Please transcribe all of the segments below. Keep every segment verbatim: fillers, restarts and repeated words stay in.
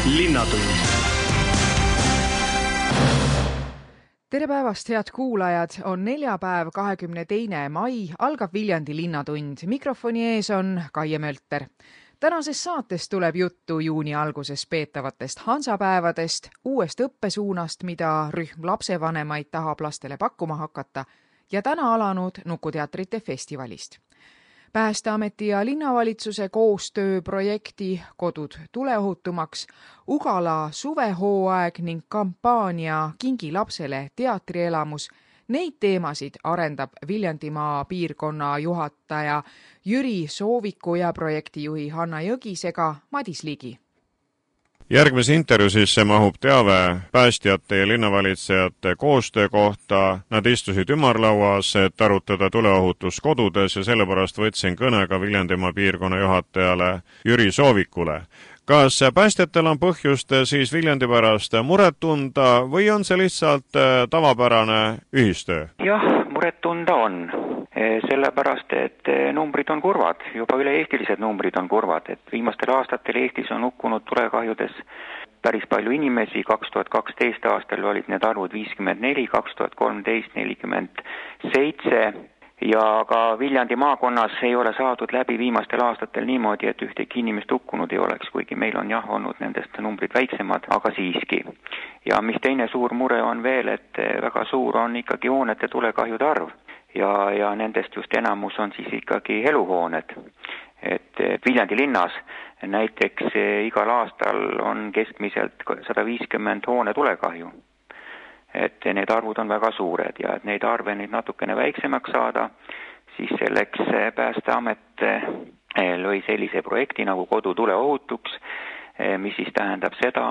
Linnatund. Tere päevast, head kuulajad! On neljapäev, kahekümne teine mai, algab Viljandi Linnatund. Mikrofoni ees on Kaie Mölter. Tänases saates tuleb juttu juuni alguses peetavatest hansapäevadest, uuest õppesuunast, mida rühm lapsevanemaid tahab lastele pakkuma hakata, ja täna alanud Nukuteatrite festivalist. Päästeameti ja linnavalitsuse koostööprojekti Kodud tuleohutumaks, Ugala suvehooaeg ning kampaania Kingi lapsele teatrielamus. Neid teemasid arendab Viljandimaa piirkonna juhataja Jüri Sooviku ja projektijuhi Hanna Jõgisega Madis Ligi. Järgmise intervjuusisse mahub teave päästjate ja linnavalitsejate koostöö kohta. Nad istusid ümarlauas, et arutada tuleohutus kodudes ja sellepärast võtsin kõne ka Viljandimaa piirkonna juhatajale Jüri Soovikule. Kas päästjatel on põhjust siis Viljandi pärast muret tunda või on see lihtsalt tavapärane ühistöö? Jah, muret tunda on. Sellepärast, et numbrid on kurvad, juba üle-eestilised numbrid on kurvad, et viimastel aastatel Eestis on hukkunud tulekahjudes päris palju inimesi. kaks tuhat kaksteist aastal olid need arvud viiskümmend neli, kaks tuhat kolmteist nelikümmend seitse ja ka Viljandi maakonnas ei ole saadud läbi viimastel aastatel niimoodi, et ühtegi inimest hukkunud ei oleks, kuigi meil on jah olnud nendest numbrid väiksemad, aga siiski. Ja mis teine suur mure on veel, et väga suur on ikkagi hoonete tulekahjude arv. Ja, ja nendest just enamus on siis ikkagi eluhooned. Et Viljandi linnas näiteks igal aastal on keskmiselt sada viiskümmend hoone tulekahju. Et need arvud on väga suured ja et neid arve neid natukene väiksemaks saada, siis selleks Päästeamet lõi sellise projekti nagu Kodu tuleohutuks, mis siis tähendab seda,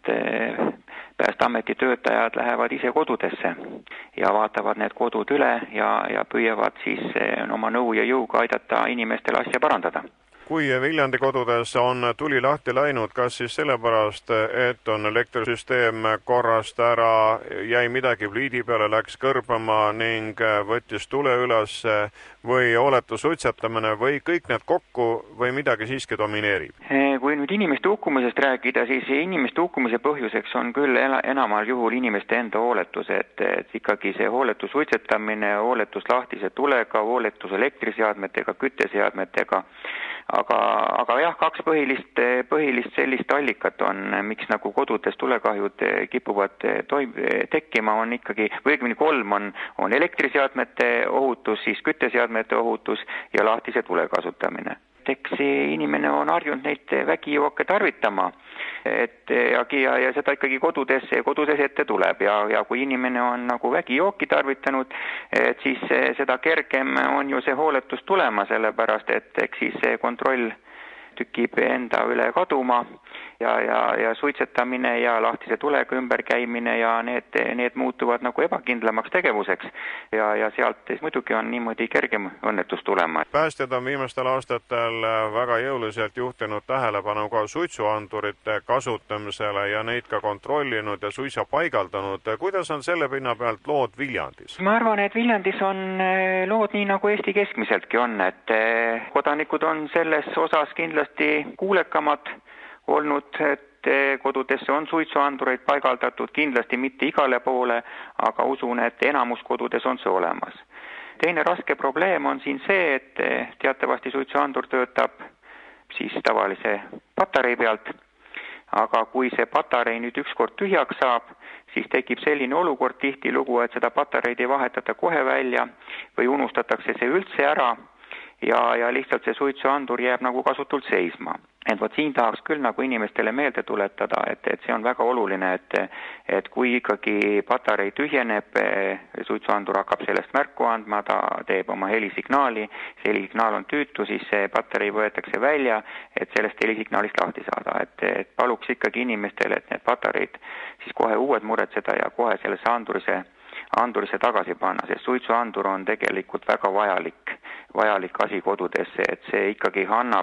et Päästeameti töötajad lähevad ise kodudesse ja vaatavad need kodud üle ja, ja püüavad siis oma nõu ja jõuga aidata inimestel asja parandada. Kui Viljandi kodudes on tuli lahti läinud, kas siis sellepärast, et on elektrisüsteem korrast ära, jäi midagi pliidi peale, läks kõrbama ning võttis tule üles või oletu suitsetamine või kõik need kokku või midagi siiski domineerib? Kui nüüd inimeste hukkumisest rääkida, siis inimeste hukkumise põhjuseks on küll enamal juhul inimeste enda hooletus, et, et ikkagi see hooletus suitsetamine, hooletus lahtise tulega, hooletus elektriseadmetega, kütteseadmetega. Aga, aga jah, kaks põhilist, põhilist sellist allikat on, miks nagu kodudes tulekahjud kipuvad toim, tekkima, on ikkagi, või õigemini kolm on, on elektriseadmete ohutus, siis kütteseadmete ohutus ja lahtise tule kasutamine. Eks inimene on harjunud neid vägijooke tarvitama, et ja, ja seda ikkagi kodudes, kodudes ette tuleb ja, ja kui inimene on nagu vägijooki tarvitanud, et siis seda kergem on ju see hooletus tulema, sellepärast et eks siis see kontroll tükib enda üle kaduma ja, ja, ja suitsetamine ja lahtise tulega ümberkäimine ja need, need muutuvad nagu ebakindlamaks tegevuseks ja, ja sealt muidugi on niimoodi kergem õnnetus tulema. Päästjad on viimastel aastatel väga jõuliselt juhtinud tähelepanu ka suitsuandurite kasutamisele ja neid ka kontrollinud ja suisa paigaldanud. Kuidas on selle pinna pealt lood Viljandis? Ma arvan, et Viljandis on lood nii nagu Eesti keskmiseltki on, et kodanikud on selles osas kindlasti kuulekamad olnud, et kodudesse on suitsuandureid paigaldatud, kindlasti mitte igale poole, aga usun, et enamus kodudes on see olemas. Teine raske probleem on siin see, et teatavasti suitsuandur töötab siis tavalise patarei pealt, aga kui see patarei nüüd ükskord tühjaks saab, siis tekib selline olukord tihtilugu, et seda patareid ei vahetata kohe välja või unustatakse see üldse ära ja, ja lihtsalt see suitsuandur jääb nagu kasutult seisma. Et võt siin tahaks küll nagu inimestele meelde tuletada, et, et see on väga oluline, et, et kui ikkagi patarei tühjeneb, suitsuandur hakkab sellest märku andma, ta teeb oma helisignaali, see helisignaal on tüütu, siis see patarei võetakse välja, et sellest helisignaalist lahti saada. Et, et paluks ikkagi inimestele, et need patareid siis kohe uued muretseda ja kohe sellesse andurise, andurise tagasi panna, sest suitsuandur on tegelikult väga vajalik, vajalik asi kodudesse, et see ikkagi annab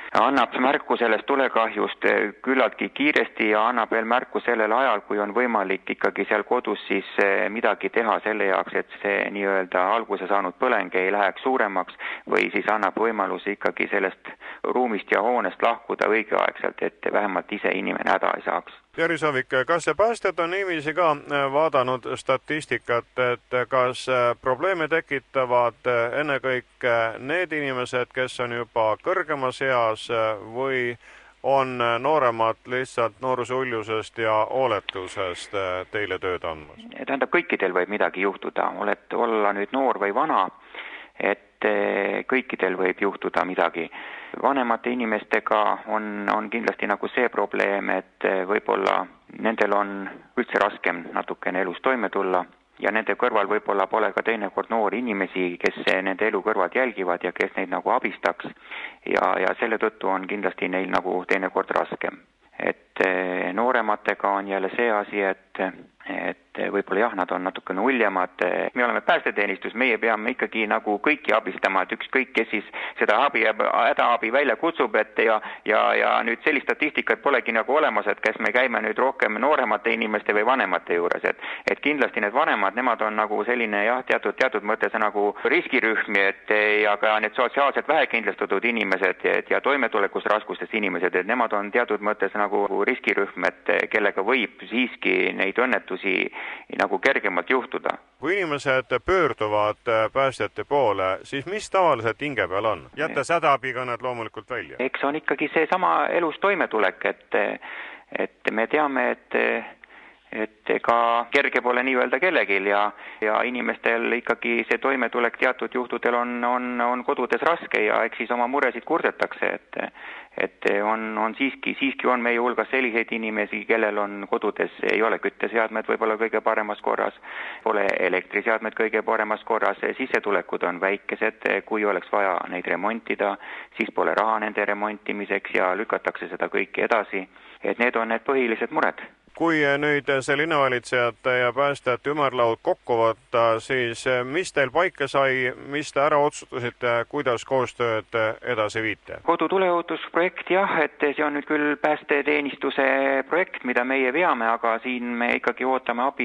annab märku sellest tulekahjust küllaltki kiiresti ja annab veel märku sellel ajal, kui on võimalik ikkagi seal kodus siis midagi teha selle jaoks, et see nii-öelda alguse saanud põleng ei läheks suuremaks või siis annab võimaluse ikkagi sellest ruumist ja hoonest lahkuda õigeaegselt, et vähemalt ise inimene häda ei saaks. Jari Savik, kas päästjad on niiviisi ka vaadanud statistikat, et kas probleeme tekitavad ennekõike need inimesed, kes on juba kõrgemas eas või on nooremad lihtsalt nooruse uljusest ja hooletusest teile tööd andmas? Tähendab, kõikidel võib midagi juhtuda, oled olla nüüd noor või vana, et kõikidel võib juhtuda midagi. Vanemate inimestega on, on kindlasti nagu see probleem, et võib-olla nendel on üldse raskem natukene elus toime tulla ja nende kõrval võib-olla pole ka teinekord noori inimesi, kes nende elu kõrvad jälgivad ja kes neid nagu abistaks ja, ja selle tõttu on kindlasti neil nagu teinekord raskem. Et noorematega on jälle see asi, et et võib-olla jah, nad on natukene uljemad. Me oleme päästeteenistus, meie peame ikkagi nagu kõiki abistama, et ükskõik, kes siis seda abi, hädaabi välja kutsub, et ja, ja, ja nüüd sellist statistikat polegi nagu olemas, et kas me käime nüüd rohkem nooremate inimeste või vanemate juures, et, et kindlasti need vanemad, nemad on nagu selline jah, teatud, teatud mõttes nagu riskirühm, et ja ka need sotsiaalselt vähekindlustatud inimesed et, ja toimetulekus raskustes inimesed, et nemad on teatud mõttes nagu riskirühm, et kellega võib siiski neid õnnetusi nagu kergemalt juhtuda. Kui inimesed pöörduvad päästjate poole, siis mis tavaliselt hinge peal on? Jättes hädaabikõned loomulikult välja. Eks on ikkagi see sama elus toimetulek, et, et me teame, et et ega kerge pole nii-öelda kellegil ja, ja inimestel ikkagi see toimetulek teatud juhtudel on, on, on kodudes raske ja eks siis oma muresid kurdetakse, et, et on, on siiski, siiski on meie hulgas selliseid inimesi, kellel on kodudes, ei ole kütteseadmed võib-olla kõige paremas korras, pole elektriseadmed kõige paremas korras, sissetulekud on väikesed, kui oleks vaja neid remontida, siis pole raha nende remontimiseks ja lükatakse seda kõike edasi, et need on need põhilised mured. Kui nüüd see linnavalitsejate ja päästjate ümarlaud kokku võtta, siis mis teil paika sai, mis te ära otsustasite, kuidas koostööd edasi viite? Kodutuleohutusprojekt jah, et see on nüüd küll päästeteenistuse projekt, mida meie veame, aga siin me ikkagi ootame abi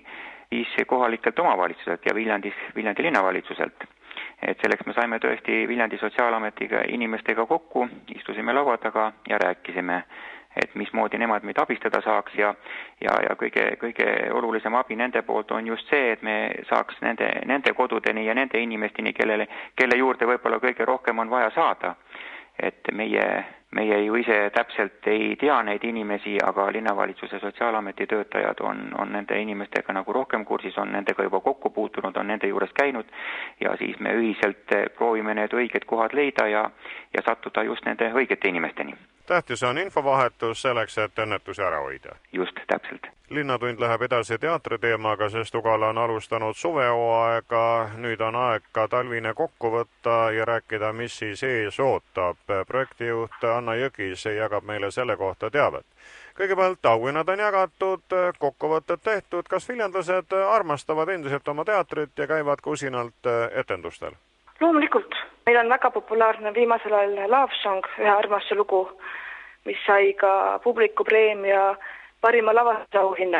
siis kohalikelt omavalitsuselt ja Viljandis, Viljandi linnavalitsuselt. Et selleks me saime tõesti Viljandi Sotsiaalametiga inimestega kokku, istusime laua taga ja rääkisime, et mismoodi nemad meid abistada saaks ja, ja, ja kõige, kõige olulisem abi nende poolt on just see, et me saaks nende, nende kodudeni ja nende inimesteni, kellele, kelle juurde võib-olla kõige rohkem on vaja saada. Et meie, meie ju ise täpselt ei tea neid inimesi, aga linnavalitsuse sotsiaalameti töötajad on, on nende inimestega nagu rohkem kursis, on nendega juba kokku puutunud, on nende juures käinud ja siis me ühiselt proovime need õiged kohad leida ja, ja sattuda just nende õigete inimesteni. Tähtis on infovahetus selleks, et õnnetusi ära hoida. Just, täpselt. Linnatund läheb edasi teatriteemaga, sest Ugala on alustanud suvehooaega, nüüd on aeg ka talvine kokku võtta ja rääkida, mis siis ees ootab. Projektijuht Anna Jõgis jagab meile selle kohta teavet. Kõigepealt auhinnad on jagatud, kokkuvõtted tehtud. Kas viljandlased armastavad endiselt oma teatrit ja käivad kusinalt etendustel? Loomulikult. Meil on väga populaarne viimasel ajal Love Song, ühe armastuse lugu, mis sai ka publikupreemia parima lavastuse auhinna.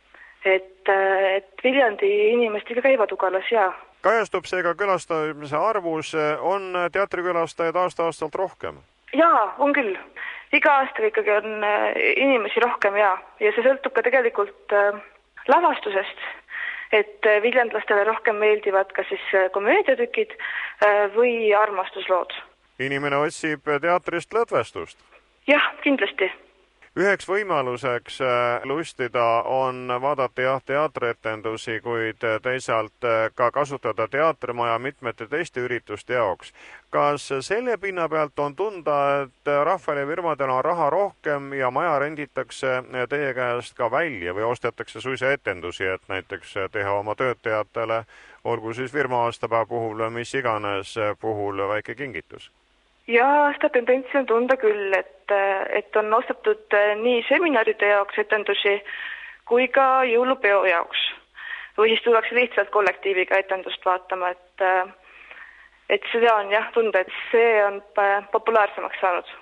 Et, et Viljandi inimestega käivad Ugalas ja. Kajastub seega külastamise arvus, on teatrikülastajaid aasta-aastalt rohkem? Jaa, on küll. Iga aasta ikkagi on inimesi rohkem ja, ja see sõltub ka tegelikult lavastusest. Et viljandlastele rohkem meeldivad ka siis komöödiatükid või armastuslood. Inimene otsib teatrist lõdvestust? Jah, kindlasti. Üheks võimaluseks lustida on vaadata jah teatrietendusi, kuid teisalt ka kasutada teatrimaja mitmete teiste ürituste jaoks. Kas selle pinna pealt on tunda, et rahvale firmadel on raha rohkem ja maja renditakse teie käest ka välja või ostetakse suisa etendusi, et näiteks teha oma töötajatele, olgu siis firma aastapäeva puhul või mis iganes puhul väike kingitus? Ja seda tendentsi on tunda küll, et, et on ostetud nii seminaride jaoks etendusi kui ka jõulupeo jaoks. Või siis tullakse lihtsalt kollektiiviga etendust vaatama, et, et seda on jah tunda, et see on populaarsemaks saanud.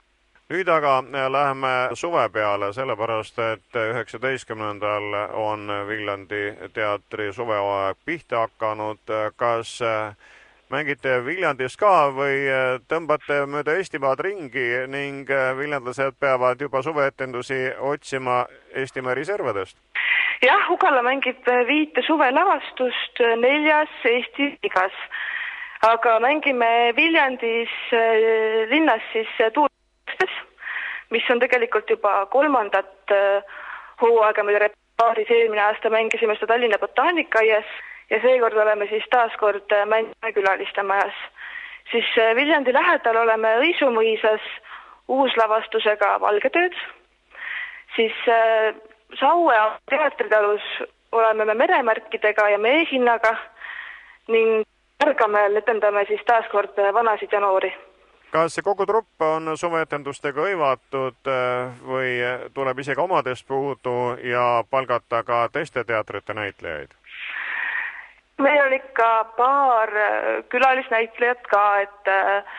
Nüüd aga läheme suve peale, sellepärast et üheksateistkümnendal on Viljandi teatri suveaeg pihta hakanud. Kas mängite Viljandis ka või tõmbate mööda Eestimaad ringi ning viljandlased peavad juba suveetendusi otsima Eestimaa eri servadest? Jah, Ugala mängib viite suvelavastust neljas Eesti liigas, aga mängime Viljandis linnas siis tuulestes, mis on tegelikult juba kolmandat hooaega, mille repertuaaris eelmine aasta mängisime seda Tallinna Botaanikaaias ja seekord oleme siis taaskord Mändmäe külaliste majas. Siis Viljandi lähedal oleme Õisumõisas uuslavastusega Valgetööd, siis Saue teatritalus oleme me meremärkidega ja meehinnaga ning Pärgamäel etendame siis taaskord Vanasid ja noori. Kas kogu trupp on suveetendustega hõivatud või tuleb isegi omadest puudu ja palgata ka teiste teatrite näitlejaid? Meil on ikka paar külalisnäitlejat ka, et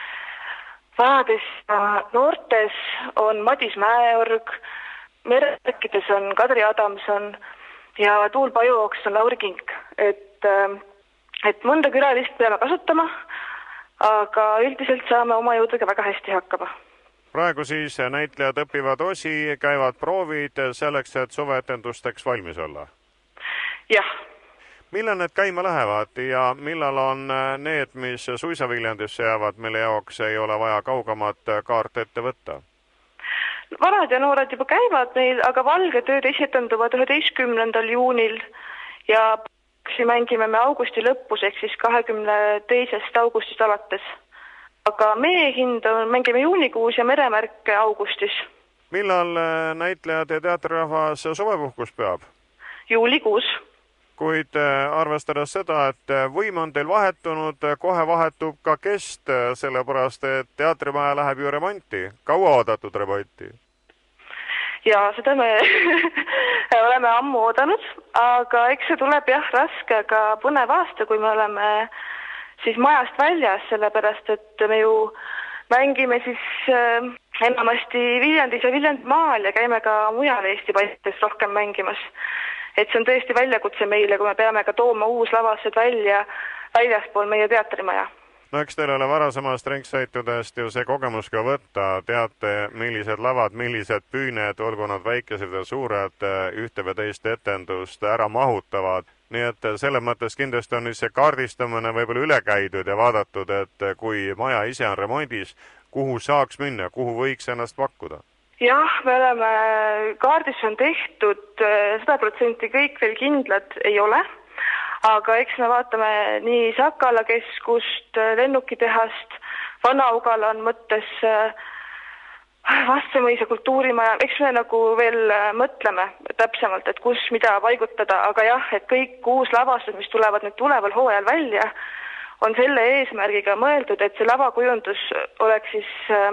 vanades noortes on Madis Mäeorg, meremärkides on Kadri Adamson ja Tuul Pajooks on Lauri Kink, et et mõnda külalist peame kasutama, aga üldiselt saame oma jõudega väga hästi hakkama. Praegu siis näitlejad õpivad osi, käivad proovid selleks, et suveetendusteks valmis olla? Jah. Millal need käima lähevad ja millal on need, mis suisa Viljandisse jäävad, mille jaoks ei ole vaja kaugemat kaart ette võtta? Vanad ja noored juba käivad meil, aga Valgetööd esitenduvad üheteistkümnendal juunil ja mängime me augusti lõpus, ehk siis kahekümne teisest augustist alates. Aga meie hind mängime juunikuus ja meremärke augustis. Millal näitlejad ja teatrirahvas suvepuhkus peab? Juulikuus. Kuid arvestades seda, et võim on teil vahetunud, kohe vahetub ka kest, sellepärast et teatrimaja läheb ju remonti, kaua oodatud remonti. Ja seda me oleme ammu oodanud, aga eks see tuleb jah raske, aga põnev aasta, kui me oleme siis majast väljas, sellepärast et me ju mängime siis äh, enamasti Viljandis ja Viljandimaal ja käime ka mujal Eesti paikades rohkem mängimas. Et see on tõesti väljakutse meile, kui me peame ka tooma uus lavased välja väljaspool meie teatrimaja. No eks teil ole varasemast ringsaitudest ju see kogemus ka võtta, teate, millised lavad, millised püüned, olgu nad väikesed ja suured, ühte või teist etendust ära mahutavad. Nii et selle mõttes kindlasti on see kaardistamine võib-olla üle käidud ja vaadatud, et kui maja ise on remondis, kuhu saaks minna, kuhu võiks ennast pakkuda? Jah, me oleme, kaardis on tehtud, sada protsenti kõik veel kindlad ei ole. Aga eks me vaatame nii Sakala keskust, lennukitehast, Vana-Ugala on mõttes Vastsemõisa kultuurimaja, eks me nagu veel mõtleme täpsemalt, et kus mida paigutada, aga jah, et kõik uus lavastus, mis tulevad nüüd tuleval hooajal välja, on selle eesmärgiga mõeldud, et see lavakujundus oleks siis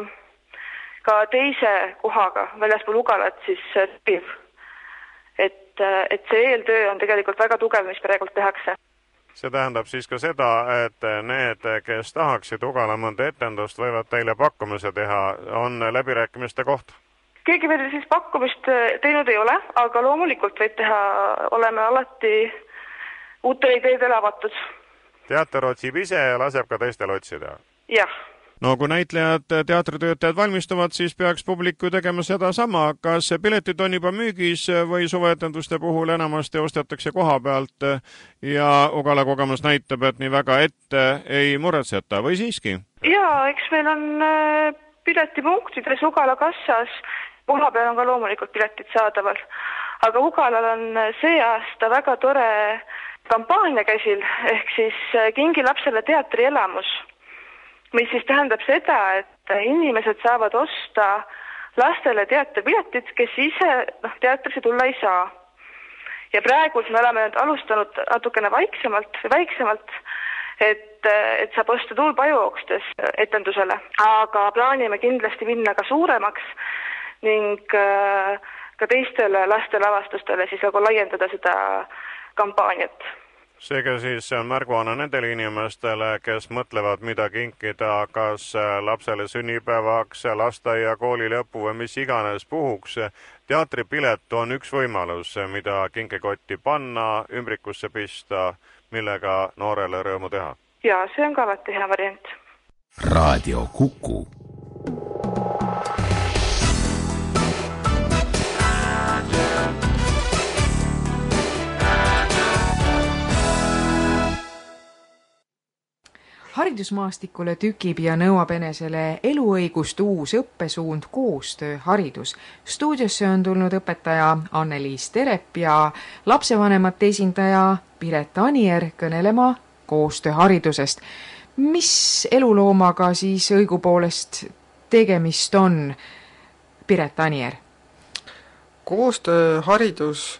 ka teise kohaga väljaspool Ugalat siis piv. Et, et see eeltöö on tegelikult väga tugev, mis praegult tehakse. See tähendab siis ka seda, et need, kes tahaksid Ugala mõnda etendust, võivad teile pakkumise teha, on läbirääkimiste koht? Keegi veel siis pakkumist teinud ei ole, aga loomulikult võib teha, oleme alati uute ideedele avatud. Teater otsib ise ja laseb ka teistel otsida? Jah. No kui näitlejad, teatritöötajad valmistuvad, siis peaks publiku tegema seda sama. Kas piletid on juba müügis või suveetenduste puhul enamasti ostetakse koha pealt ja Ugala kogemus näitab, et nii väga ette ei muretseta või siiski? Jaa, eks meil on piletipunktides Ugala kassas. Koha peal on ka loomulikult piletid saadaval. Aga Ugalal on see aasta väga tore kampaania käsil, ehk siis Kingi lapsele teatrielamus, mis siis tähendab seda, et inimesed saavad osta lastele teatripiletid, kes ise noh, teatrisse tulla ei saa. Ja praegu me oleme nüüd alustanud natukene vaiksemalt, väiksemalt, et, et saab osta Tuul Pajookstes etendusele. Aga plaanime kindlasti minna ka suuremaks ning ka teistele lastelavastustele siis nagu laiendada seda kampaaniat. seega siis see on märguanne nendele inimestele, kes mõtlevad, mida kinkida kas lapsele sünnipäevaks, lasteaia, kooli lõpu või mis iganes puhuks. Teatripilet on üks võimalus, mida kinkekotti panna, ümbrikusse pista, millega noorele rõõmu teha. Ja, see on ka alati hea variant. Raadio Kuku. Haridusmaastikule tükib ja nõuab enesele eluõigust uus õppesuund koostööharidus. Stuudiosse on tulnud õpetaja Anne-Liis Terep ja lapsevanemate esindaja Piret Anier kõnelema koostööharidusest. Mis eluloomaga siis õigupoolest tegemist on, Piret Anier? Koostööharidus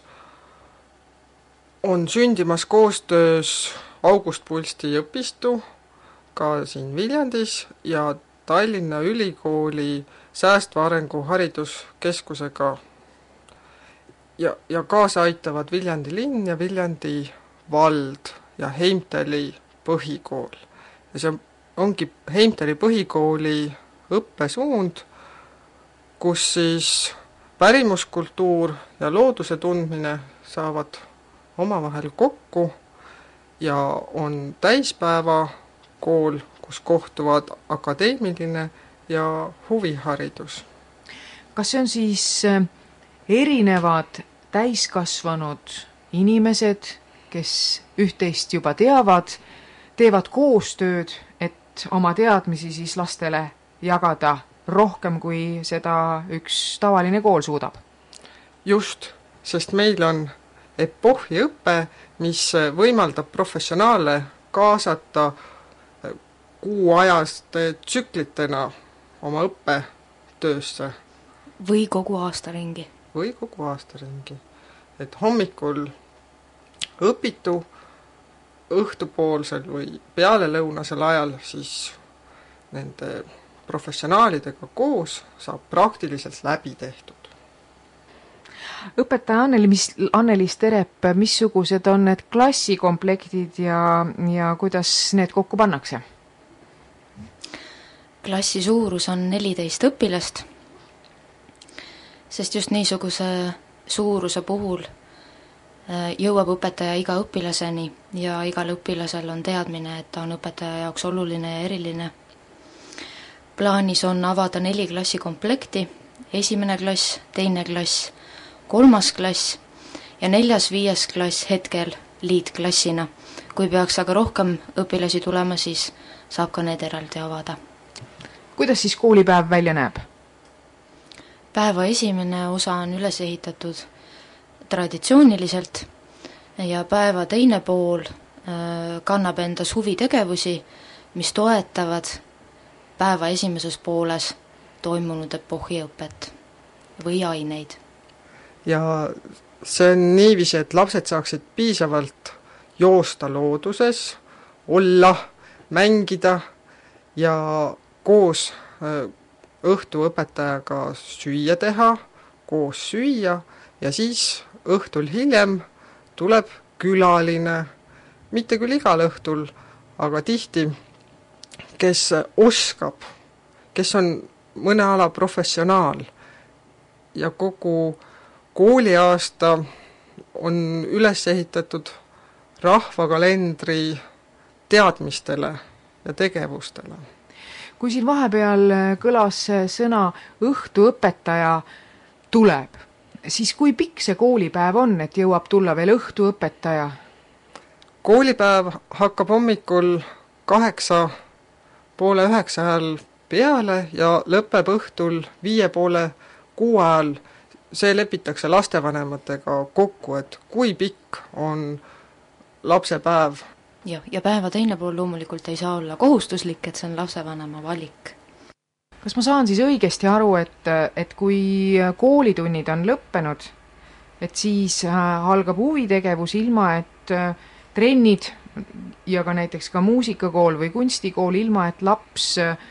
on sündimas koostöös August Pulsti õpistu ka siin Viljandis ja Tallinna Ülikooli säästva arengu hariduskeskusega ja, ja kaasa aitavad Viljandi linn ja Viljandi vald ja Heimtali põhikool. Ja see ongi Heimtali põhikooli õppesuund, kus siis pärimuskultuur ja looduse tundmine saavad omavahel kokku ja on täispäeva kool, kus kohtuvad akadeemiline ja huviharidus. Kas see on siis erinevad täiskasvanud inimesed, kes üht-teist juba teavad, teevad koostööd, et oma teadmisi siis lastele jagada rohkem, kui seda üks tavaline kool suudab? Just, sest meil on epohhiõpe, mis võimaldab professionaale kaasata kuuajaste tsüklitena oma õppetöösse. Või kogu aasta ringi. Või kogu aasta ringi. Et hommikul õpitu, õhtupoolsel või pealelõunasel ajal siis nende professionaalidega koos saab praktiliselt läbi tehtud. Õpetaja Anneli-, Anne-Liis Terep, missugused on need klassikomplektid ja, ja kuidas need kokku pannakse? Klassi suurus on neliteist õpilast, sest just niisuguse suuruse puhul jõuab õpetaja iga õpilaseni ja igal õpilasel on teadmine, et ta on õpetaja jaoks oluline ja eriline. Plaanis on avada neli klassikomplekti, esimene klass, teine klass, kolmas klass ja neljas viies klass hetkel liitklassina. Kui peaks aga rohkem õpilasi tulema, siis saab ka need eraldi avada. Kuidas siis koolipäev välja näeb? Päeva esimene osa on üles ehitatud traditsiooniliselt ja päeva teine pool kannab endas huvitegevusi, mis toetavad päeva esimeses pooles toimunud epohhiõpet või aineid. Ja see on niiviisi, et lapsed saaksid piisavalt joosta looduses, olla, mängida ja koos õhtu õpetajaga süüa teha, koos süüa ja siis õhtul hiljem tuleb külaline, mitte küll igal õhtul, aga tihti, kes oskab, kes on mõne ala professionaal ja kogu kooliaasta on üles ehitatud rahvakalendri teadmistele ja tegevustele. Kui siin vahepeal kõlas sõna õhtuõpetaja tuleb, siis kui pikk see koolipäev on, et jõuab tulla veel õhtuõpetaja? Koolipäev hakkab hommikul kaheksa poole üheksa ajal peale ja lõpeb õhtul viie poole kuu ajal. See lepitakse lastevanematega kokku, et kui pikk on lapsepäev. Ja, ja päeva teine pool loomulikult ei saa olla kohustuslik, et see on lapsevanema valik. Kas ma saan siis õigesti aru, et, et kui koolitunnid on lõppenud, et siis algab huvitegevus ilma, et trennid ja ka näiteks ka muusikakool või kunstikool ilma, et laps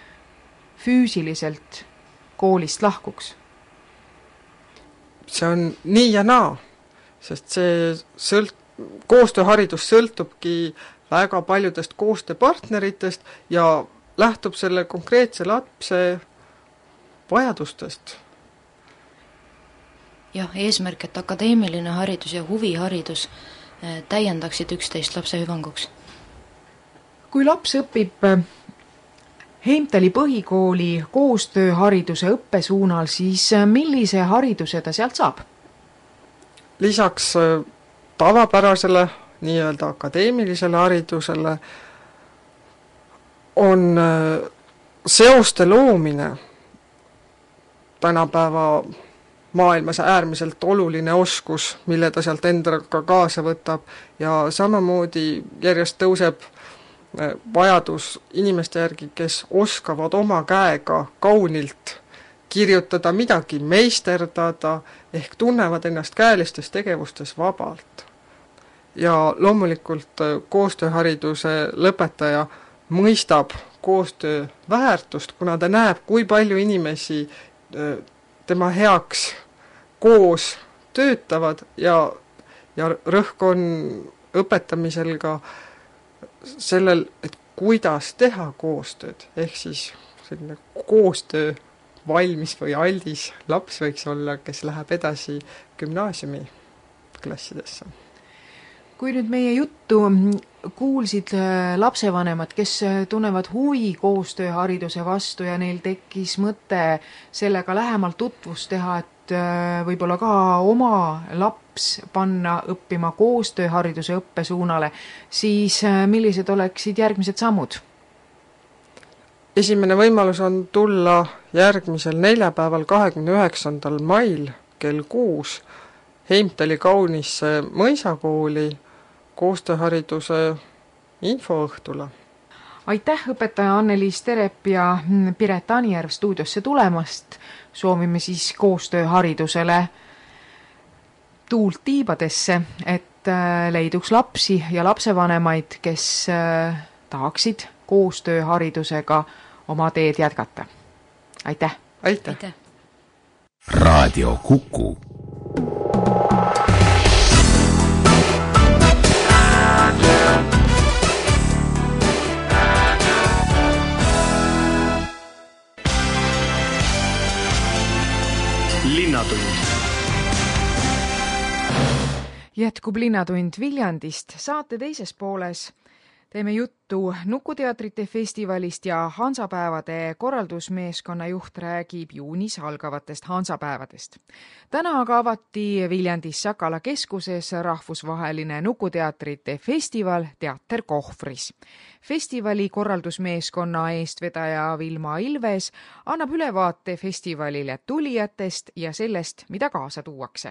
füüsiliselt koolist lahkuks? See on nii ja naa, sest see sõlt, koostööharidus sõltubki väga paljudest koostööpartneritest ja lähtub selle konkreetse lapse vajadustest. jah, eesmärk, et akadeemiline haridus ja huviharidus täiendaksid üksteist lapse hüvanguks. Kui laps õpib Heimtali põhikooli koostööhariduse õppesuunal, siis millise hariduse ta sealt saab? Lisaks tavapärasele nii-öelda akadeemilisele haridusele on seoste loomine tänapäeva maailmas äärmiselt oluline oskus, mille ta sealt endaga kaasa võtab ja samamoodi järjest tõuseb vajadus inimeste järgi, kes oskavad oma käega kaunilt kirjutada, midagi meisterdada, ehk tunnevad ennast käelistes tegevustes vabalt. Ja loomulikult koostööhariduse lõpetaja mõistab koostöö väärtust, kuna ta näeb, kui palju inimesi tema heaks koos töötavad ja, ja rõhk on õpetamisel ka sellel, et kuidas teha koostööd, ehk siis selline koostöö valmis või aldis laps võiks olla, kes läheb edasi gümnaasiumi klassidesse. Kui nüüd meie juttu kuulsid lapsevanemad, kes tunnevad huvi koostööhariduse vastu ja neil tekkis mõte sellega lähemalt tutvust teha, et võib-olla ka oma laps panna õppima koostööhariduse õppesuunale, siis millised oleksid järgmised sammud? Esimene võimalus on tulla järgmisel neljapäeval kahekümne üheksandal mail kell kuus Heimtali kaunisse mõisakooli koostööhariduse infoõhtule. Aitäh, õpetaja Anneliis Terep ja Piret Anijärv stuudiosse tulemast. Soovime siis koostööharidusele tuult tiibadesse, et leiduks lapsi ja lapsevanemaid, kes tahaksid koostööharidusega oma teed jätkata. Aitäh! Aitäh! Aitäh. Raadio Kuku. Linnatund. Jätkub Linnatund Viljandist. Saate teises pooles teeme juttu Nukuteatrite festivalist ja Hansapäevade korraldusmeeskonna juht räägib juunis algavatest Hansapäevadest. Täna aga avati Viljandis Sakala keskuses rahvusvaheline Nukuteatrite festival Teater Kohvris. Festivali korraldusmeeskonna eestvedaja Vilma Ilves annab ülevaate festivalile tulijatest ja sellest, mida kaasa tuuakse.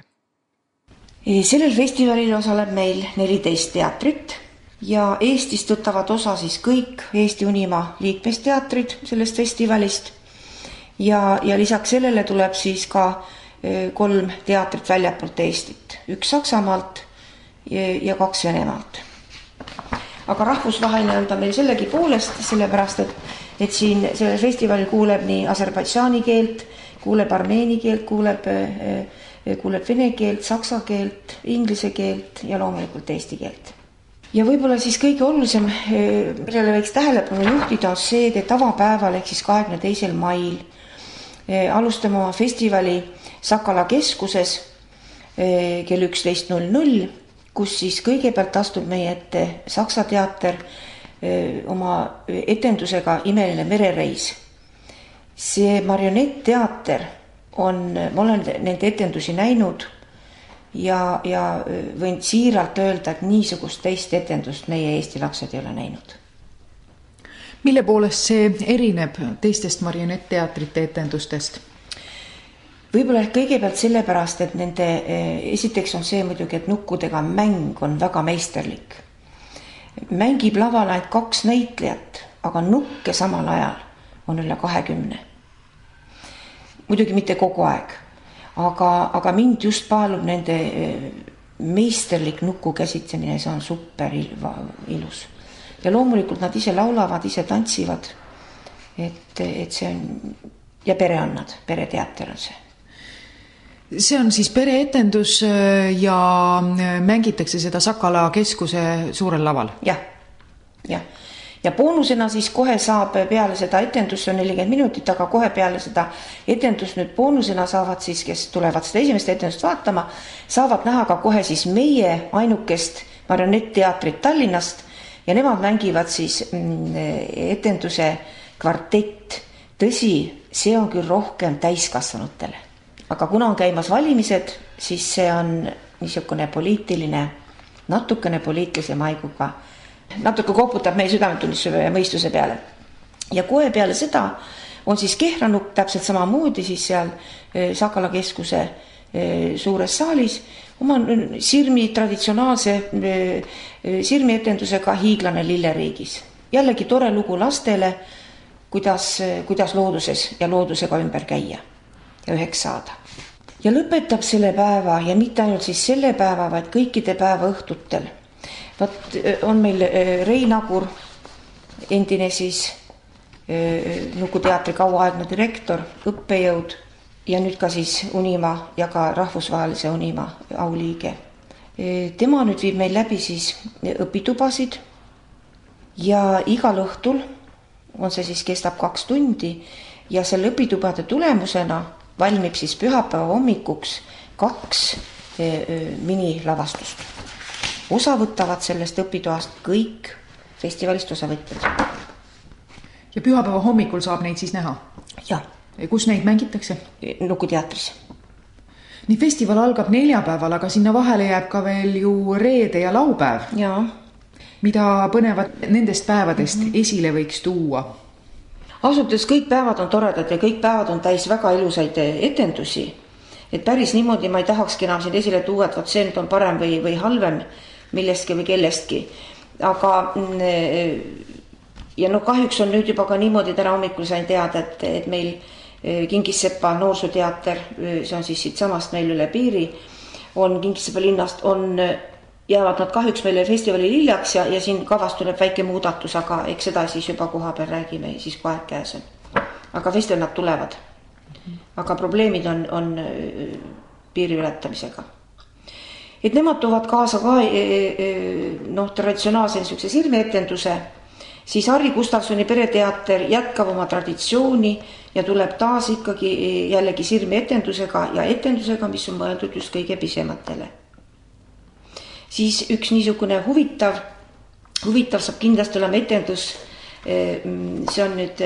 Sellel festivalil osaleb meil neliteist teatrit ja Eestist võtavad osa siis kõik Eesti Unimaa liikmesteatrid sellest festivalist ja, ja lisaks sellele tuleb siis ka kolm teatrit väljapoolt Eestit, üks Saksamaalt ja, ja kaks Venemaalt. Aga rahvusvaheline on ta meil sellegi poolest, sellepärast, et, et siin sellel festivalil kuuleb nii Aserbaidžaani keelt, kuuleb armeeni keelt, kuuleb, kuuleb vene keelt, saksa keelt, inglise keelt ja loomulikult eesti keelt. Ja võib-olla siis kõige olulisem, millele võiks tähelepanu juhtida, on see, et avapäeval ehk siis kahekümne teisel mail alustame oma festivali Sakala keskuses kell üksteist null null, kus siis kõigepealt astub meie ette Saksa teater oma etendusega Imeline merereis. See marionettteater on, ma olen nende etendusi näinud ja, ja võin siiralt öelda, et niisugust teist etendust meie Eesti lapsed ei ole näinud. Mille poolest see erineb teistest marionettteatrite etendustest? Võib-olla kõigepealt sellepärast, et nende esiteks on see muidugi, et nukkudega mäng on väga meisterlik. Mängib laval ainult kaks näitlejat, aga nukke samal ajal on üle kahekümne. Muidugi mitte kogu aeg. Aga, aga mind just paalub nende meisterlik nuku käsitsemine, see on super ilus. Ja loomulikult nad ise laulavad, ise tantsivad, et, et see on, ja pere on nad, pereteater on see. See on siis pereetendus ja mängitakse seda Sakala keskuse suurel laval? Jah, jah. Ja boonusena siis kohe saab peale seda etendust, on nelikümmend minutit, aga kohe peale seda etendust nüüd boonusena saavad siis, kes tulevad seda esimest etendust vaatama, saavad näha ka kohe siis meie ainukest marionetteatrit Tallinnast ja nemad mängivad siis etenduse Kvartett. Tõsi, see on küll rohkem täiskasvanutele. Aga kuna on käimas valimised, siis see on niisugune poliitiline, natukene poliitilise maiguga. Natuke koputab meie südametunnistuse ja mõistuse peale. Ja kohe peale seda on siis Kehranukk täpselt samamoodi siis seal Sakala keskuse suures saalis oma sirmi traditsionaalse sirmi etendusega Hiiglane lilleriigis. Jällegi tore lugu lastele, kuidas, kuidas looduses ja loodusega ümber käia ja üheks saada. Ja lõpetab selle päeva ja mitte ainult siis selle päeva, vaid kõikide päeva õhtutel. Vaat on meil Rein Agur, endine siis Nuku teatri kauaaegne direktor, õppejõud ja nüüd ka siis Unima ja ka rahvusvahelise Unima auliige. Tema nüüd viib meil läbi siis õpitubasid ja igal õhtul on see siis kestab kaks tundi ja selle õpitubade tulemusena valmib siis pühapäeva hommikuks kaks minilavastust. Osa võtavad sellest õpitoast kõik festivalist osavõtjad. Ja pühapäeva hommikul saab neid siis näha? Jah. Kus neid mängitakse? Nuku teatris. Nii festival algab neljapäeval, aga sinna vahele jääb ka veel ju reede ja laupäev. Jaa. Mida põnevad nendest päevadest mm-hmm. esile võiks tuua? Asudes kõik päevad on toredad ja kõik päevad on täis väga ilusaid etendusi. Et päris niimoodi ma ei tahakski enam siin esile tuua, et see nüüd on parem või, või halvem millestki või kellestki. Aga ja no kahjuks on nüüd juba ka niimoodi täna hommikul sain teada, et, et meil Kingissepa noorsooteater, see on siis siit samast meil üle piiri, on Kingissepa linnast, on, jäävad nad kahjuks meile festivali liljaks ja, ja siin kavas tuleb väike muudatus, aga eks seda siis juba koha peal räägime, siis kui aeg käes on. Aga festival nad tulevad. Aga probleemid on, on piiri ületamisega. Et nemad toovad kaasa ka no, traditsionaalse niisuguse sirmeetenduse, siis Harri Gustavsoni pereteater jätkab oma traditsiooni ja tuleb taas ikkagi jällegi sirmeetendusega ja etendusega, mis on mõeldud just kõige pisematele. Siis üks niisugune huvitav, huvitav saab kindlasti olema etendus, see on nüüd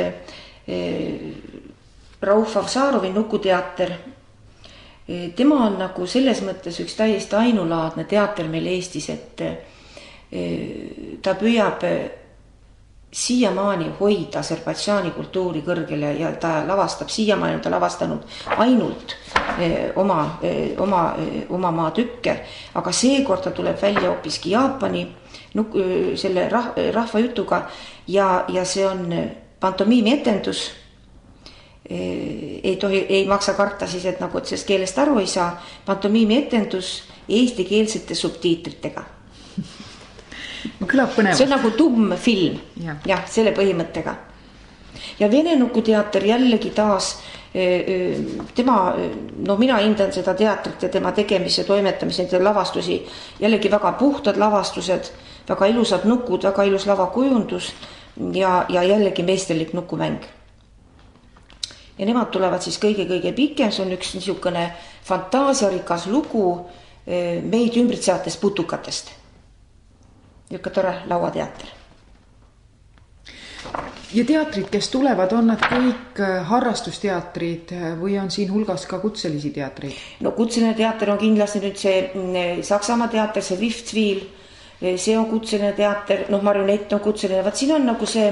Rauf Avsarovi Nukuteater. Tema on nagu selles mõttes üks täiesti ainulaadne teater meil Eestis, et ta püüab siiamaani hoida Aserbaidžaani kultuuri kõrgele ja ta lavastab, siiamaani on ta lavastanud ainult oma, oma, oma maa tükke, aga seekord ta tuleb välja hoopiski Jaapani selle rahva jutuga ja, ja see on pantomiimi etendus. Ei, tohi, ei maksa karta siis, et nagu et sellest keelest aru ei saa, pantomiimi etendus eestikeelsete subtiitritega. Kõlab põnev. See on nagu tumm film, ja. jah, selle põhimõttega. Ja Vene Nukuteater jällegi taas, tema, no mina hindan seda teatrit ja tema tegemise, toimetamise, lavastusi, jällegi väga puhtad lavastused, väga ilusad nukud, väga ilus lavakujundus ja, ja jällegi meisterlik nukumäng. Ja nemad tulevad siis kõige-kõige pikem, see on üks niisugune fantaasiarikas lugu meid ümbritsevatest putukatest. Niisugune tore lauateater. Ja teatrid, kes tulevad, on nad kõik harrastusteatrid või on siin hulgas ka kutselisi teatreid? No kutseline teater on kindlasti nüüd see Saksamaa teater, see Riftwiel, see on kutseline teater, noh marionett on kutseline, vaat siin on nagu see...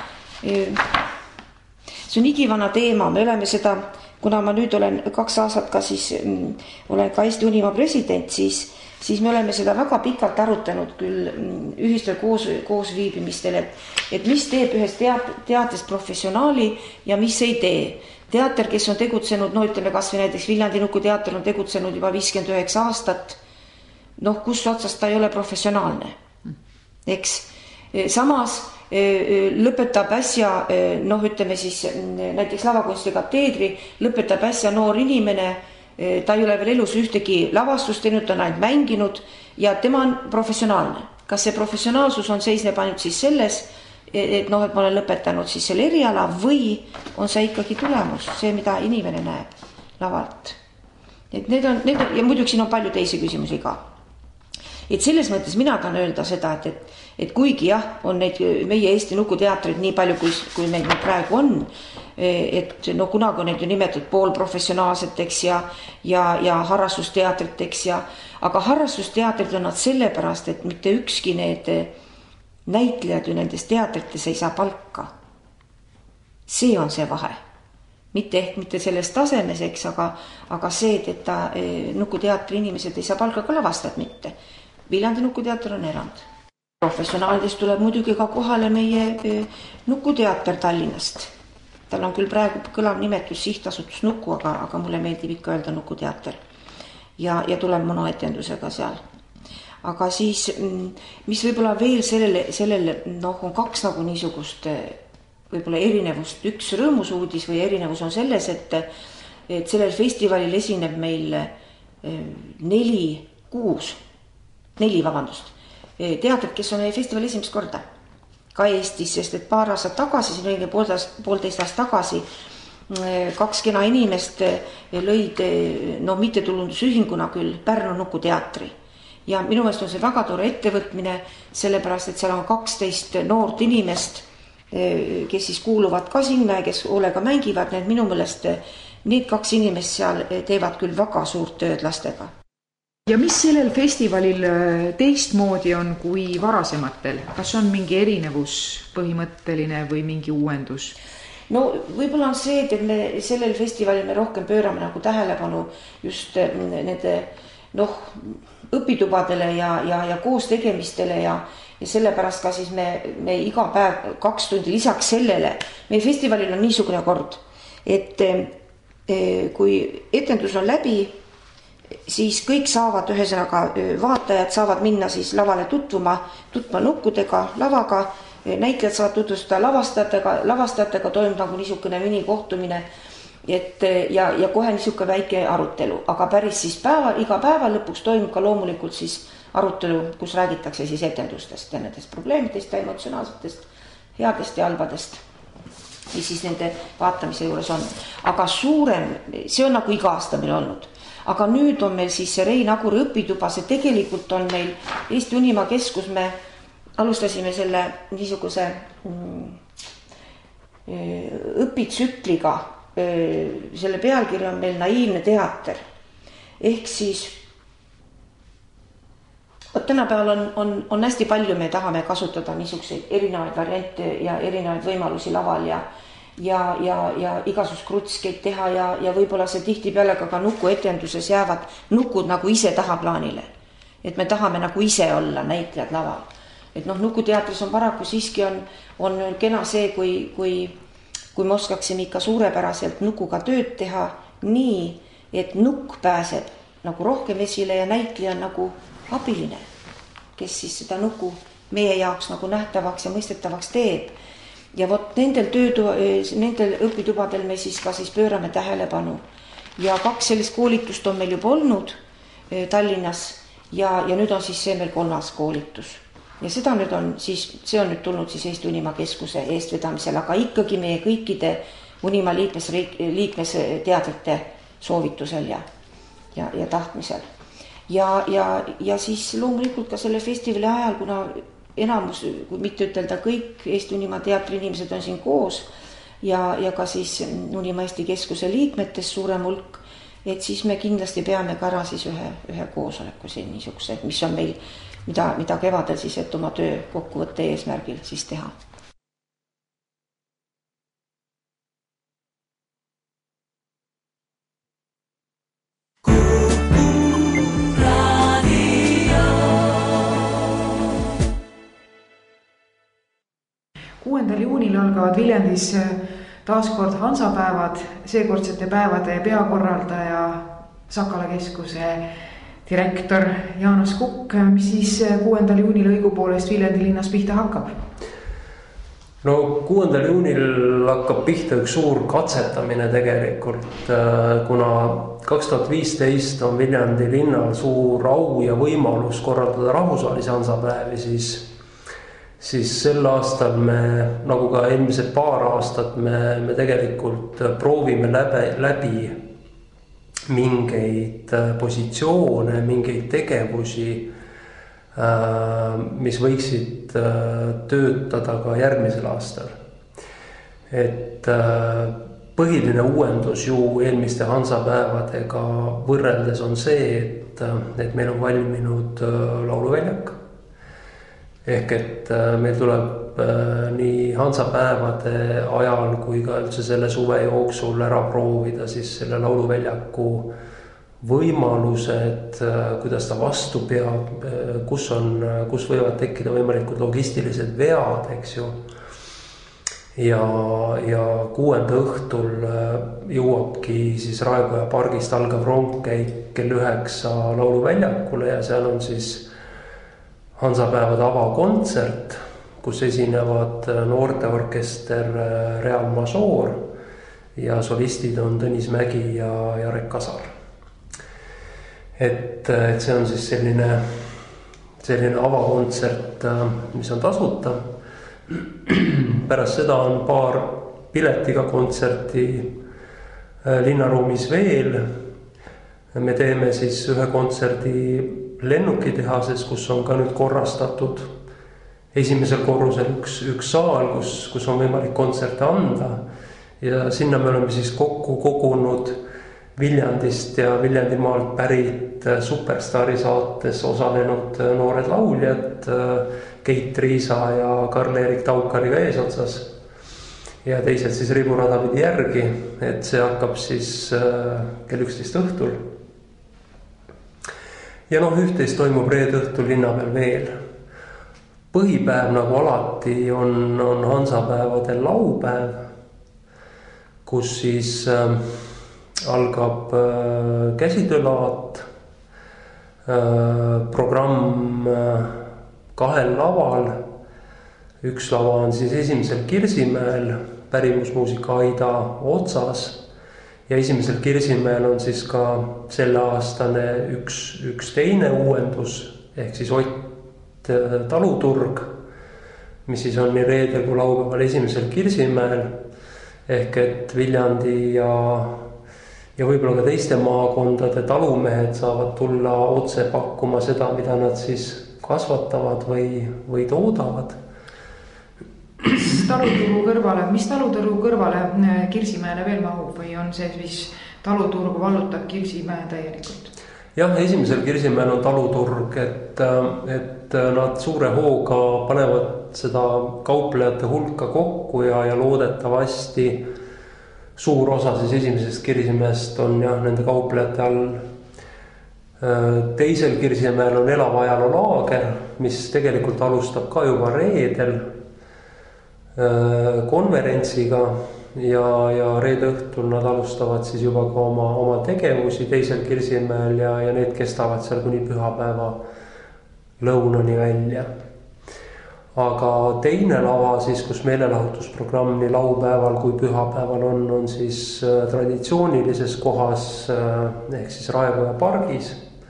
See on igivana teema, me oleme seda, kuna ma nüüd olen kaks aastat ka siis, olen ka Eesti Unima president, siis, siis me oleme seda väga pikalt arutanud küll ühistel koos, koos viibimistel, et, et mis teeb ühest teat, teatrist professionaali ja mis ei tee. Teater, kes on tegutsenud, no ütleme kas või näiteks Viljandi Nukuteater on tegutsenud juba viiskümmend üheksa aastat, noh kus otsast ta ei ole professionaalne. Eks samas lõpetab äsja, noh ütleme siis näiteks lavakunsti kateedri, lõpetab äsja noor inimene ta ei ole veel elus ühtegi lavastust teinud, ta on ainult mänginud ja tema on professionaalne. Kas see professionaalsus on seisneb ainult siis selles, et noh, et ma olen lõpetanud siis selle eriala või on see ikkagi tulemus, see, mida inimene näeb lavalt. Et need on, need on, ja muidugi siin on palju teisi küsimusi ka. Et selles mõttes mina tahan öelda seda, et, et, et kuigi jah, on neid meie Eesti nukuteatrid nii palju, kui, kui neid praegu on, et no kunagi on neid ju nimetatud poolprofessionaalseteks ja, ja, ja harrastusteatriteks, ja, aga harrastusteatrid on nad sellepärast, et mitte ükski need näitlejad ju nendes teatrites ei saa palka. See on see vahe. Mitte ehk mitte selles tasemeseks, aga, aga see, et ta nukuteatri inimesed ei saa palka, ka lavastajad mitte. Viljandi nukuteater on erand. Professionaalidest tuleb muidugi ka kohale meie nukuteater Tallinnast. Tal on küll praegu kõlav nimetus sihtasutus Nuku, aga, aga mulle meeldib ikka öelda nukuteater. Ja, ja tuleb monoetendusega seal. Aga siis, mis võib-olla veel sellele, sellele noh, on kaks nagu niisugust võib-olla erinevust. Üks rõõmusuudis või erinevus on selles, et, et sellel festivalil esineb meil neli, kuus, neli, vabandust, teatrid, kes on meie festivali esimest korda ka Eestis, sest et paar aastat tagasi, siin õige poolteist, poolteist aastat tagasi, kaks kena inimest lõid, no mittetulundusühinguna küll, Pärnu nukuteatri. Ja minu meelest on see väga tore ettevõtmine, sellepärast, et seal on kaksteist noort inimest, kes siis kuuluvad ka sinna ja kes hoolega mängivad, need minu meelest need kaks inimest seal teevad küll väga suurt tööd lastega. Ja mis sellel festivalil teistmoodi on kui varasematel? Kas on mingi erinevus põhimõtteline või mingi uuendus? No võib-olla on see, et me sellel festivalil me rohkem pöörame nagu tähelepanu just nende noh, õpitubadele ja, ja, ja koos tegemistele ja, ja sellepärast ka siis me, me iga päev kaks tundi lisaks sellele. Meie festivalil on niisugune kord, et e, kui etendus on läbi, siis kõik saavad, ühesõnaga vaatajad saavad minna siis lavale tutvuma, tutvuma nukkudega, lavaga, näitlejad saavad tutvustada lavastajatega, lavastajatega toimub nagu niisugune minikohtumine, et ja, ja kohe niisugune väike arutelu, aga päris siis päeva, iga päeva lõpuks toimub ka loomulikult siis arutelu, kus räägitakse siis etendustest ja nendest probleemidest ja emotsionaalsetest, headest ja halbadest, mis siis nende vaatamise juures on. Aga suurem, see on nagu iga aasta meil olnud. Aga nüüd on meil siis see Rein Aguri õpituba, see tegelikult on meil Eesti Unimaa Keskus, me alustasime selle niisuguse mm, õpitsükliga, selle pealkiri on meil Naiivne teater. Ehk siis tänapäeval on, on, on hästi palju, me tahame kasutada niisuguseid erinevaid variante ja erinevaid võimalusi laval ja, ja, ja, ja igasugust krutskeid teha ja, ja võib-olla see tihti peale ka nukuetenduses jäävad nukud nagu ise tahaplaanile. Et me tahame nagu ise olla näitlejad laval. Et noh, nukuteatris on paraku siiski on, on kena see, kui, kui kui me oskaksime ikka suurepäraselt nukuga tööd teha nii, et nukk pääseb nagu rohkem esile ja näitleja nagu abiline, kes siis seda nuku meie jaoks nagu nähtavaks ja mõistetavaks teeb. Ja vot nendel, töötu, nendel õpitubadel me siis ka siis pöörame tähelepanu. Ja kaks sellist koolitust on meil juba olnud Tallinnas ja, ja nüüd on siis see meil kolmas koolitus. Ja seda nüüd on siis, see on nüüd tulnud siis Eesti Unimaa Keskuse eestvedamisel, aga ikkagi meie kõikide Unimaa liikmes, liikmesteadrite soovitusel ja, ja, ja tahtmisel. Ja, ja, ja siis loomulikult ka selle festivali ajal, kuna enamus, kui mitte ütelda kõik Eesti Unimaa teatri inimesed on siin koos ja, ja ka siis Unimaa Eesti Keskuse liikmetest suurem hulk, et siis me kindlasti peame ka ära siis ühe, ühe koosoleku siin niisuguse, mis on meil Mida, mida kevadel siis, et oma töö kokkuvõtte eesmärgil siis teha. kuuendal juunil algavad Viljandis taaskord Hansapäevad, seekordsete päevade peakorraldaja Sakala keskuse direktor Jaanus Kukk, mis siis kuuendal juunil õigupoolest Viljandi linnas pihta hakkab? no kuuendal juunil hakkab pihta üks suur katsetamine tegelikult, kuna kaks tuhat viisteist on Viljandi linnal suur au ja võimalus korraldada rahvusvahelisi hansapäevi, siis, siis sel aastal me, nagu ka eelmised paar aastat, me, me tegelikult proovime läbi, läbi mingeid positsioone, mingeid tegevusi, mis võiksid töötada ka järgmisel aastal. Et põhiline uuendus ju eelmiste hansapäevadega võrreldes on see, et, et meil on valminud lauluväljak. Ehk et meil tuleb nii hansapäevade ajal kui ka üldse selle suve jooksul ära proovida siis selle lauluväljaku võimalused, kuidas ta vastu peab, kus on, kus võivad tekkida võimalikud logistilised vead, eks ju. Ja, ja kuuenda õhtul jõuabki siis Raekoja pargist algav rongkäik kell üheksa lauluväljakule ja seal on siis hansapäevade avakontsert, kus esinevad noorteorkester Real Major ja solistid on Tõnis Mägi ja Jarek Kasar. Et, et see on siis selline, selline avakontsert, mis on tasuta. Pärast seda on paar piletiga kontserti linnaruumis veel. Me teeme siis ühe kontserdi lennukitehases, kus on ka nüüd korrastatud esimesel korrusel üks, üks saal, kus, kus on võimalik kontserte anda. Ja sinna me oleme siis kokku kogunud Viljandist ja Viljandimaalt pärit Superstaari saates osalenud noored lauljad Keit Riisa ja Karl-Erik Taukariga eesotsas ja teised siis riburada pidi järgi, et see hakkab siis kell üksteist õhtul. Ja noh, üht-teist toimub reede õhtul linna peal veel. Põhipäev nagu alati on, on hansapäevade laupäev, kus siis äh, algab äh, käsitöölaat, äh, programm äh, kahel laval. Üks lava on siis esimesel Kirsimäel, pärimusmuusika Aida otsas ja esimesel Kirsimäel on siis ka selle aastane üks, üks teine uuendus ehk siis Ott äh, taluturg, mis siis on nii reedel kui laupäeval esimesel Kirsimäel ehk et Viljandi ja ja võib-olla ka teiste maakondade talumehed saavad tulla otse pakkuma seda, mida nad siis kasvatavad või, või toodavad. Mis taluturu kõrvale, mis taluturu kõrvale Kirsimäele veel mahub või on see, mis taluturgu vallutab Kirsimäe täielikult? Jah, esimesel Kirsimäel on taluturg, et, et nad suure hooga panevad seda kauplejate hulka kokku ja, ja loodetavasti suur osa siis esimesest Kirsimäest on jah, nende kauplejate all. Teisel Kirsimäel on elava ajaloo laager, mis tegelikult alustab ka juba reedel konverentsiga ja, ja reede õhtul nad alustavad siis juba ka oma, oma tegevusi teisel Kirsimäel ja, ja need kestavad seal kuni pühapäeva lõunani välja. Aga teine lava siis, kus meelelahutusprogramm nii laupäeval kui pühapäeval on, on siis traditsioonilises kohas ehk siis Raekoja pargis.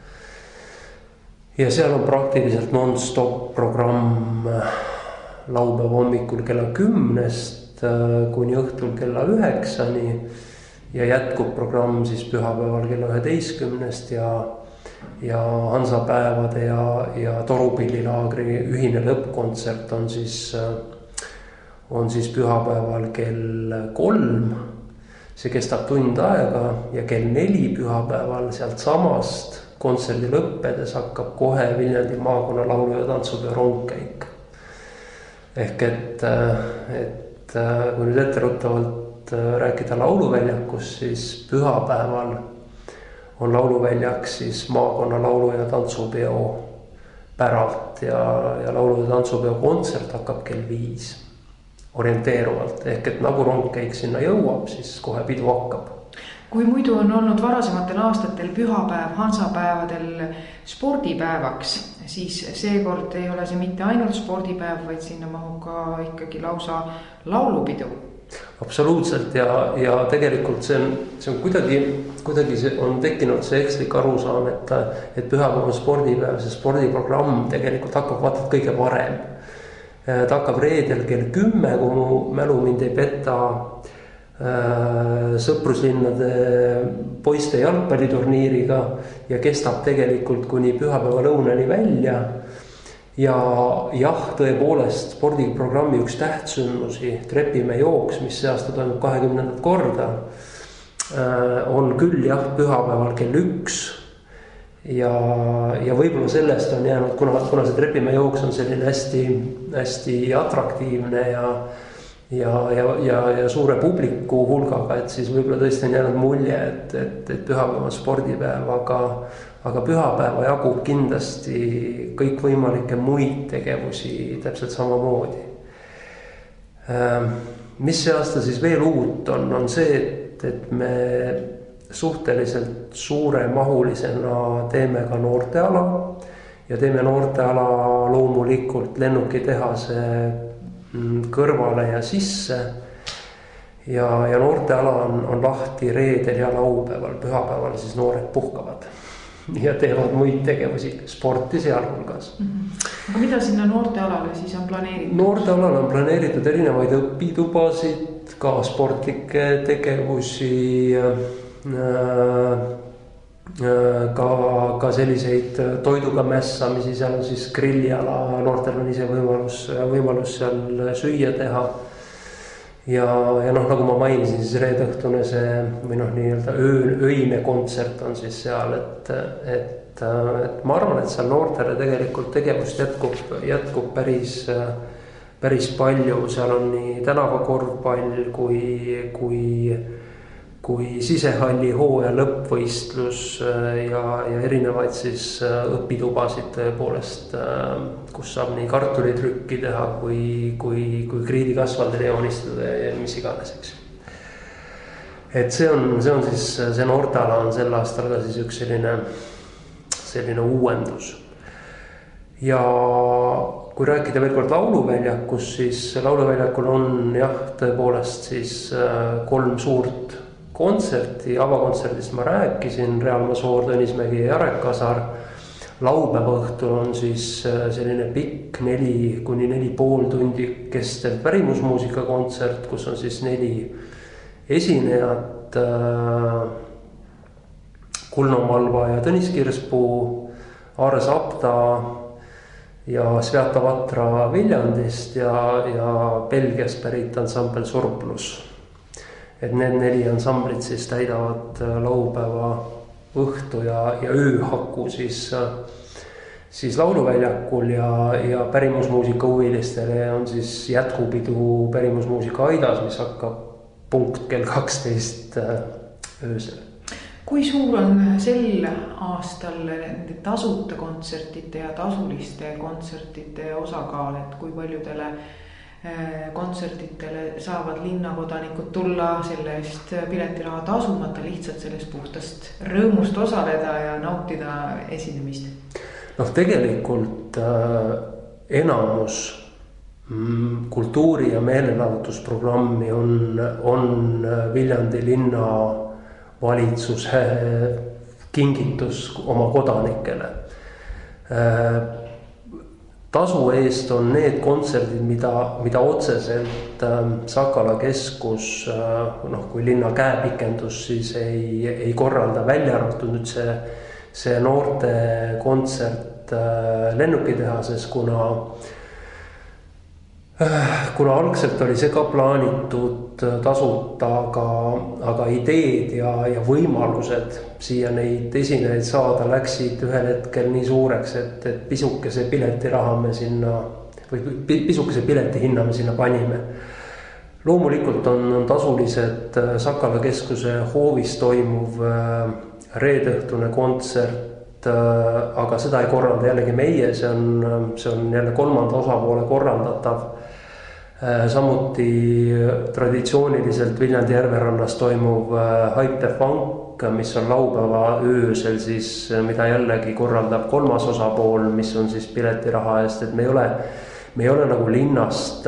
Ja seal on praktiliselt non-stop programm laupäeva hommikul kella kümnest kuni õhtul kella üheksani ja jätkub programm siis pühapäeval kella üheteistkümnest ja ja hansapäevade ja, ja Torupillilaagri ühine lõppkontsert on siis, on siis pühapäeval kell kolm. See kestab tund aega ja kell neli pühapäeval sealt samast kontserdi lõppedes hakkab kohe Viljandi maakonna laulu- ja tantsupeo rongkäik. Ehk et, et kui nüüd etteruttavalt rääkida lauluväljakus, siis pühapäeval on lauluväljak siis maakonna laulu- ja tantsupeo päralt ja, ja laulu- ja tantsupeo kontsert hakkab kell viis orienteeruvalt. Ehk et nagu rongkäik sinna jõuab, siis kohe pidu hakkab. Kui muidu on olnud varasematel aastatel pühapäev hansapäevadel spordipäevaks, siis seekord ei ole see mitte ainult spordipäev, vaid sinna mahub ka ikkagi lausa laulupidu. Absoluutselt ja, ja tegelikult see on, see on kuidagi, kuidagi see on tekkinud see ekslik arusaam, et, et pühapäev on spordipäev, see spordiprogramm tegelikult hakkab vaatad kõige varem. Ta hakkab reedel kell kümme, kui mu mälu mind ei peta, sõpruslinnade poiste jalgpalliturniiriga ja kestab tegelikult kuni pühapäeva lõunani välja. Ja jah, tõepoolest spordiprogrammi üks tähtsündmusi, Trepimäe jooks, mis see aasta toimub kahekümnendat korda, on küll jah pühapäeval kell üks. Ja, ja võib-olla sellest on jäänud, kuna, kuna see Trepimäe jooks on selline hästi, hästi atraktiivne ja Ja, ja, ja, ja suure publiku hulgaga, et siis võib-olla tõesti on jäänud mulje, et, et, et pühapäev on spordipäev, aga, aga pühapäeva jagub kindlasti kõik võimalikke muid tegevusi täpselt samamoodi. Mis see aasta siis veel uut on, on see, et, et me suhteliselt suuremahulisena teeme ka noorteala ja teeme noorteala loomulikult lennukitehase kõrvale ja sisse ja, ja noorteala on, on lahti reedel ja laupäeval, pühapäeval siis noored puhkavad ja teevad muid tegevusi, sporti sealhulgas. Mm-hmm. Aga mida sinna noortealale siis on planeeritud? Noortealale on planeeritud erinevaid õpitubasid, ka sportlikke tegevusi, äh, Ka, ka selliseid toiduga mässamisi, seal on siis grilliala, noortel on ise võimalus, võimalus seal süüa teha ja, ja noh, nagu ma mainisin, siis reedõhtune see või noh, nii-öelda öö, öine kontsert on siis seal, et, et, et ma arvan, et seal noortele tegelikult tegevust jätkub, jätkub päris, päris palju, seal on nii tänavakorvpall kui, kui kui sisehalli hooaja lõppvõistlus ja, ja erinevaid siis õpitubasid tõepoolest, kus saab nii kartulitrükki teha kui, kui, kui kriidikasvaldele joonistada ja mis iganes, eks. Et see on, see on siis, see noorteala on sel aastal ka siis üks selline, selline uuendus. Ja kui rääkida veel kord lauluväljakus, siis lauluväljakul on jah, tõepoolest siis kolm suurt kontserti, avakontserdist ma rääkisin, Reaalma Soor, Tõnismägi ja Jarek Kasar. Laupäeva õhtul on siis selline pikk neli kuni neli pool tundi kestev pärimusmuusika kontsert, kus on siis neli esinejat, Kulno Malva ja Tõnis Kirspuu, Aare Sapta ja Svjata Vatra Viljandist ja, ja Belgiast pärit ansambel Surplus. Et need neli ansamblit siis täidavad laupäeva õhtu ja, ja ööhaku siis, siis lauluväljakul ja, ja pärimusmuusika huvilistele on siis jätkupidu pärimusmuusika Aidas, mis hakkab punkt kell kaksteist öösel. Kui suur on sel aastal nende tasuta kontsertide ja tasuliste kontsertide osakaal, et kui paljudele kontsertitele saavad linnakodanikud tulla selle eest piletiraha tasumata lihtsalt sellest puhtast rõõmust osaleda ja nautida esinemist? Noh, tegelikult äh, enamus mm, kultuuri- ja meelelahutusprogrammi on, on Viljandi linna valitsuse kingitus oma kodanikele. Äh, Tasu eest on need kontserdid, mida, mida otseselt äh, Sakala keskus, äh, noh, kui linna käepikendus, siis ei, ei korralda välja arvatud nüüd see, see noorte kontsert äh, lennukitehases, kuna, äh, kuna algselt oli see ka plaanitud tasuta, aga, aga ideed ja, ja võimalused siia neid esinejaid saada läksid ühel hetkel nii suureks, et, et pisukese piletiraha me sinna või pisukese pileti hinna me sinna panime. Loomulikult on, on tasulised Sakala keskuse hoovis toimuv reedõhtune kontsert, aga seda ei korralda jällegi meie, see on, see on jälle kolmanda osapoole korraldatav samuti traditsiooniliselt Viljandi järverannas toimuv Hype the Funk, mis on laupäeva öösel siis, mida jällegi korraldab kolmas osapool, mis on siis piletiraha eest, et me ei ole, me ei ole nagu linnast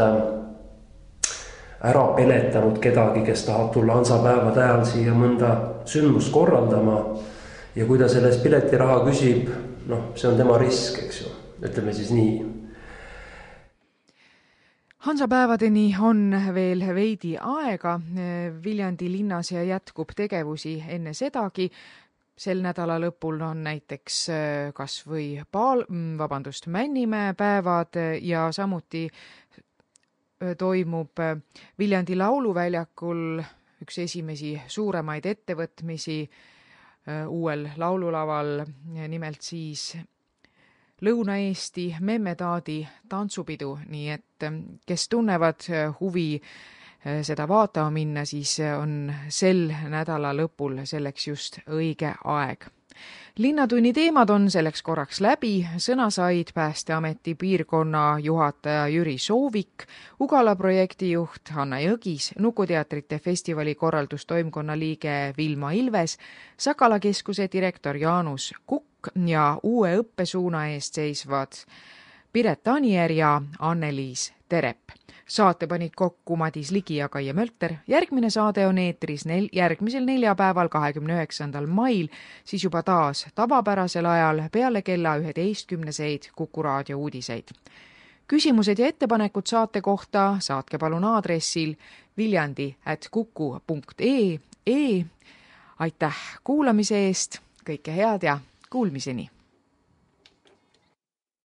ära peletanud kedagi, kes tahab tulla hansapäevade ajal siia mõnda sündmust korraldama ja kui ta selles piletiraha küsib, noh, see on tema risk, eks ju, ütleme siis nii. Hansapäevadeni on veel veidi aega, Viljandi linnas ja jätkub tegevusi enne sedagi. Sel nädala lõpul on näiteks kas või paal, vabandust, Männimäe päevad ja samuti toimub Viljandi lauluväljakul üks esimesi suuremaid ettevõtmisi uuel laululaval, nimelt siis Lõuna-Eesti Memmetaadi tantsupidu, nii et kes tunnevad huvi seda vaatama minna, siis on sel nädala lõpul selleks just õige aeg. Linnatunni teemad on selleks korraks läbi, sõna said Päästeameti piirkonna juhataja Jüri Soovik, Ugala projektijuht Hanna Jõgis, Nukuteatrite festivali korraldustoimkonna liige Vilma Ilves, Sakala keskuse direktor Jaanus Kukk ja uue õppesuuna eest seisvad Piret Anier ja Anneliis Terep. Saate panid kokku Madis Ligi ja Kaie Mölter. Järgmine saade on eetris nel- järgmisel neljapäeval kahekümne üheksandal mail, siis juba taas tavapärasel ajal peale kella üheteistkümneseid Kuku raadio uudiseid. Küsimused ja ettepanekud saate kohta saatke palun aadressil viljandi at kuku punkt ee. Aitäh kuulamise eest, kõike head ja kuulmiseni!